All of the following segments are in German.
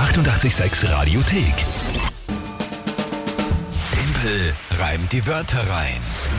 886 Radiothek. Tempel reimt die Wörter rein.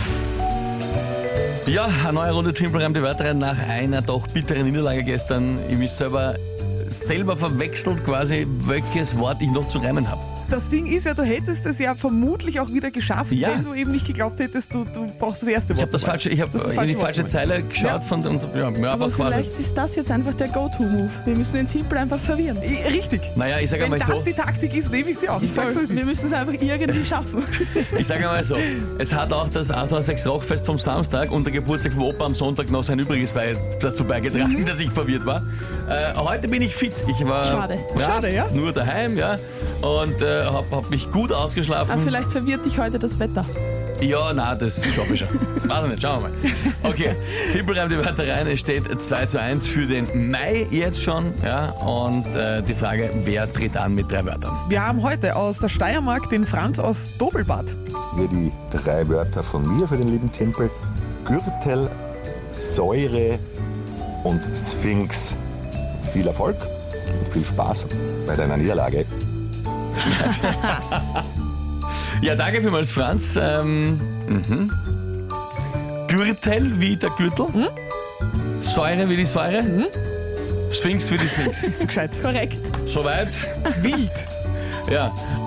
Ja, eine neue Runde Tempel reimt die Wörter rein nach einer doch bitteren Niederlage gestern. Ich mich selber verwechselt quasi, welches Wort ich noch zu reimen habe. Das Ding ist ja, du hättest es ja vermutlich auch wieder geschafft, Ja. wenn du eben nicht geglaubt hättest, du brauchst das erste Wort. Ich habe in die falsche Zeile geschaut mir Aber einfach quasi. vielleicht ist das jetzt einfach der Go-To-Move. Wir müssen den Timpel einfach verwirren. Richtig. Naja, ich sage Wenn einmal das so. die Taktik ist, nehme ich sie auch. Ich sag's so, wie es Wir ist. müssen es einfach irgendwie schaffen. Ich sage einmal so, es hat auch das 806 Rockfest vom Samstag und der Geburtstag vom Opa am Sonntag noch sein Übriges dazu beigetragen, dass ich verwirrt war. Heute bin ich fit. Ich war Schade. brav, Schade, ja? nur daheim, ja, und hab mich gut ausgeschlafen. Aber vielleicht verwirrt dich heute das Wetter. Ja, nein, das schaffe ich schon. Weiß ich nicht, schauen wir mal. Okay, Timpel reimt die Wörter rein. Es steht 2:1 für den Mai jetzt schon. Ja, und die Frage, wer tritt an mit 3 Wörtern? Wir haben heute aus der Steiermark den Franz aus Dobelbad. Hier die 3 Wörter von mir für den lieben Tempel. Gürtel, Säure und Sphinx. Viel Erfolg und viel Spaß bei deiner Niederlage. Ja, danke vielmals, Franz. Gürtel wie der Gürtel. Säure wie die Säure. Sphinx wie die Sphinx. Bist du gescheit? Korrekt. Soweit? Wild. Ja.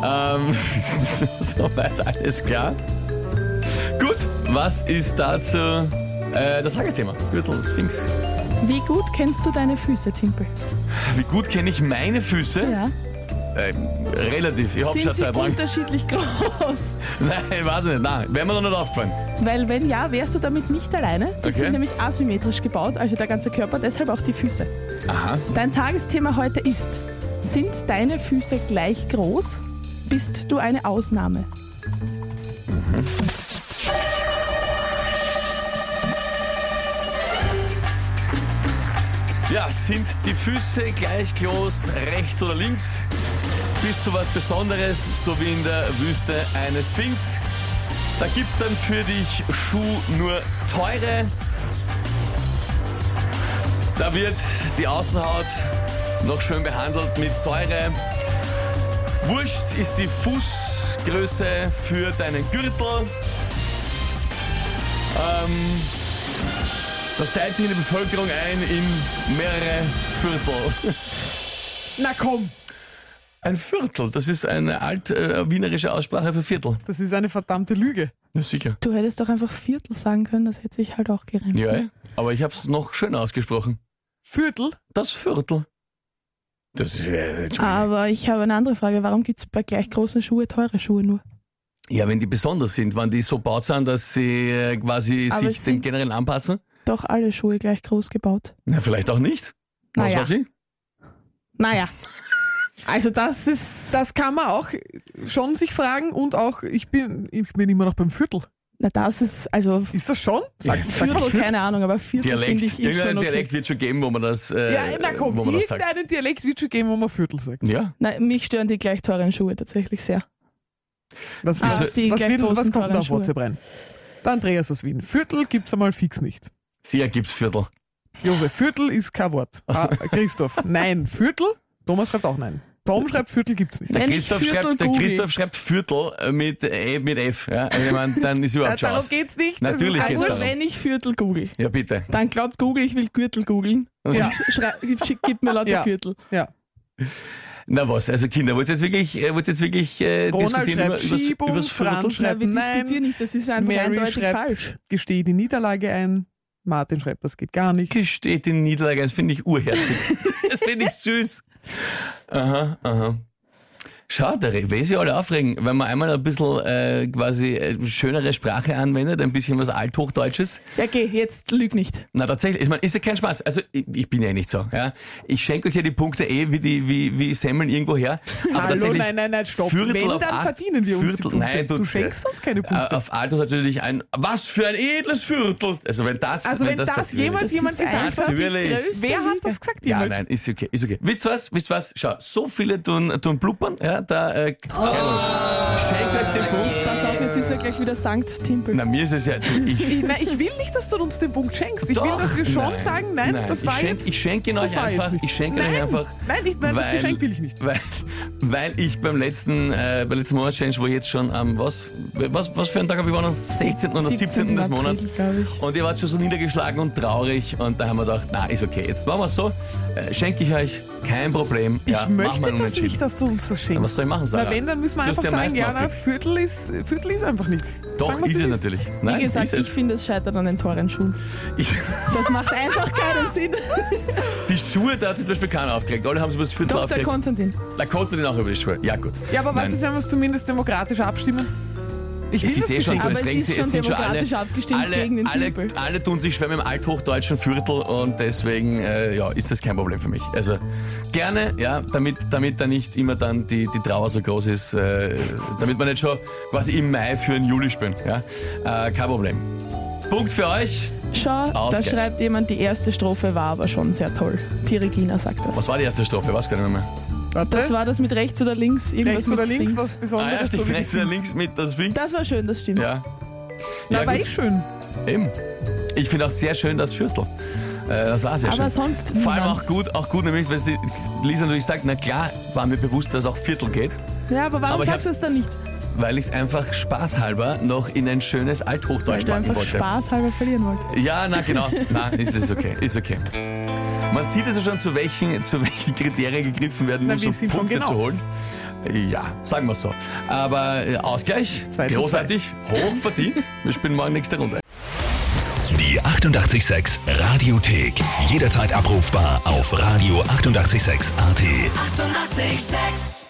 Soweit alles klar. Gut, was ist dazu das Tagesthema? Gürtel, Sphinx. Wie gut kennst du deine Füße, Timpel? Wie gut kenne ich meine Füße? Ja. Relativ. Ich habe schon Sind sie Zeit lang. unterschiedlich groß? Nein, weiß ich nicht. Nein, wäre mir noch nicht aufgefallen. Weil wenn ja, wärst du damit nicht alleine. Die Okay. sind nämlich asymmetrisch gebaut, also der ganze Körper, deshalb auch die Füße. Aha. Dein Tagesthema heute ist: Sind deine Füße gleich groß? Bist du eine Ausnahme? Ja, sind die Füße gleich groß, rechts oder links? Bist du was Besonderes, so wie in der Wüste eine Sphinx? Da gibt's dann für dich nur teure. Da wird die Außenhaut noch schön behandelt mit Säure. Wurscht ist die Fußgröße für deinen Gürtel. Das teilt sich in die Bevölkerung ein in mehrere Viertel. Na komm, Ein Viertel, das ist eine alt-wienerische Aussprache für Viertel. das ist eine verdammte Lüge. Ja, sicher. Du hättest doch einfach Viertel sagen können, das hätte sich halt auch gereimt. Ja, aber ich habe es noch schön ausgesprochen. Viertel? Das Viertel. Das ist, Aber ich habe eine andere Frage. Warum gibt es bei gleich großen Schuhe teure Schuhe nur? ja, wenn die besonders sind, wenn die so baut sind, dass sie quasi Aber sich es dem sind- generell anpassen. Doch alle Schuhe gleich groß gebaut. Na, vielleicht auch nicht. Was Naja. weiß ich? Naja. Also das ist... Das kann man auch schon sich fragen und auch, ich bin immer noch beim Viertel. Na das ist... Also Ist das schon? Sag Viertel, keine Ahnung, aber Viertel Dialekt. finde ich ist Irgendein schon okay. Dialekt wird schon geben, wo man das, Ja, na komm, wo man das sagt. irgendeinen Dialekt wird schon geben, wo man Viertel sagt. Ja. Nein, mich stören die gleich teuren Schuhe tatsächlich sehr. Was, Ah, was, die was, gleich was großen, kommt da teuren auf WhatsApp rein? Der Andreas aus Wien. Viertel gibt's einmal fix nicht. Sie ergibt's Viertel. Josef, Viertel ist kein Wort. Christoph, nein. Viertel? Thomas schreibt auch nein. Tom schreibt, Viertel gibt's nicht. Der Wenn ich Viertel google- Christoph schreibt Viertel mit F. Ja? Also, ich meine, dann ist überhaupt schon Darum aus. geht's nicht. Natürlich Das ist geht's Also darum. wenn ich Viertel google, Ja, bitte. dann glaubt Google, ich will Gürtel googeln. Ja. Gib mir lauter Ja. Gürtel. Ja. Na was, also Kinder, wollt ihr jetzt wirklich Ronald diskutieren schreibt Schiebung, übers Franz Viertel? schreibt Wir nein. diskutieren nicht, das ist einfach Mary eindeutig schreibt, falsch. gestehe die Niederlage ein. Martin schreibt, das geht gar nicht. Gesteht in Niederlage, das finde ich urherzig. Das finde ich süß. Aha, aha. Schau, da will sich alle aufregen, wenn man einmal ein bisschen quasi schönere Sprache anwendet, ein bisschen was Althochdeutsches. Ja, geh, jetzt lüg nicht. Na tatsächlich, ich meine, ist ja kein Spaß. Also ich bin ja nicht so. Ja. Ich schenke euch ja die Punkte wie Semmeln irgendwo her. Aber Hallo, tatsächlich nein, stopp. Viertel Wenn, auf dann 8, verdienen wir uns Viertel, die Punkte. Nein, du schenkst uns keine Punkte. Auf Altos hat natürlich was für ein edles Viertel. Also wenn das das jemals jemand Das ist gesagt hat, Natürlich. die größte wer hat Lüge. das gesagt Ja, jemals? nein, ist okay. Wisst ihr was? Schau, so viele tun blubbern, ja, Ja, da schenkt euch den Punkt. Pass auf, jetzt ist er gleich wieder Sankt Timpel. Na, mir ist es ja... Du, Ich will nicht, dass du uns den Punkt schenkst. Ich will, dass wir schon sagen, nein, das war jetzt... Ich schenke ihn euch das war einfach. jetzt nicht. Ich schenke ihn euch einfach. Nein, das Geschenk will ich nicht. Weil ich bei letzten Monatschallenge, wo ich jetzt schon am, was für einen Tag habe ich gewonnen? 16. oder 17. des Monats. April, glaub ich. Und ihr wart schon so niedergeschlagen und traurig und da haben wir gedacht, na, ist okay, jetzt machen wir es so, schenke ich euch, kein Problem. Ja, Ich möchte machen wir das nicht, dass du uns das schenkst. Was soll ich machen, Sarah? Na, wenn, dann müssen wir Du hast einfach ja am sagen, meisten ja, na, aufgeregt. Viertel ist einfach nicht. Doch, Sagen wir's, ist wie es es natürlich. Wie Nein, gesagt, ist ich es. finde, es scheitert an den teuren Schuhen. Ich, Das macht einfach keinen Sinn. die Schuhe, da hat sich zum Beispiel keiner aufgeregt. Alle haben sich über das Viertel Doch, der aufgeregt. Konstantin. Der Konstantin auch über die Schuhe. Ja, gut. Ja, aber was Nein. ist, wenn wir es zumindest demokratisch abstimmen? Ich will Es ist das eh schon, Geschenk. Aber es es drängen ist sich- schon es sind schon demokratisch abgestimmt gegen den Timpel. alle tun sich schwer mit dem althochdeutschen Viertel und deswegen ist das kein Problem für mich. Also gerne, ja, damit da nicht immer dann die Trauer so groß ist, damit wir nicht schon quasi im Mai für den Juli spielen. Ja? Kein Problem. Punkt für euch. Schau, da Ausgleich. schreibt jemand, die erste Strophe war aber schon sehr toll. Die Regina sagt das. Was war die erste Strophe? Was kann ich noch mehr? Warte. Das war das mit rechts oder links, irgendwas Rechts oder mit links, Sphinx. was Besonderes. die so wie rechts die oder Sphinx. links mit der Sphinx. Das war schön, das stimmt. Ja. Na, Ja, war gut. eh schön. Eben. Ich finde auch sehr schön das Viertel. Das war sehr schön. Aber sonst Vor allem niemand. auch gut nämlich, weil Lisa natürlich sagt, na klar, war mir bewusst, dass auch Viertel geht, Ja, aber warum Aber ich sagst du hab's- es dann nicht? weil ich es einfach spaßhalber noch in ein schönes Weil Althochdeutsch du packen einfach wollte. Spaß halber verlieren wolltest. Ja, na genau. Na, ist okay. Man sieht also schon, zu welchen Kriterien gegriffen werden Na, muss, wir um sind schon Punkte genau. zu holen. Ja, sagen wir so. Aber Ausgleich, 2:2. großartig, hoch verdient. Wir spielen morgen nächste Runde. Die 88,6 Radiothek. Jederzeit abrufbar auf radio886.at. 88,6. Eighty-eight, sex.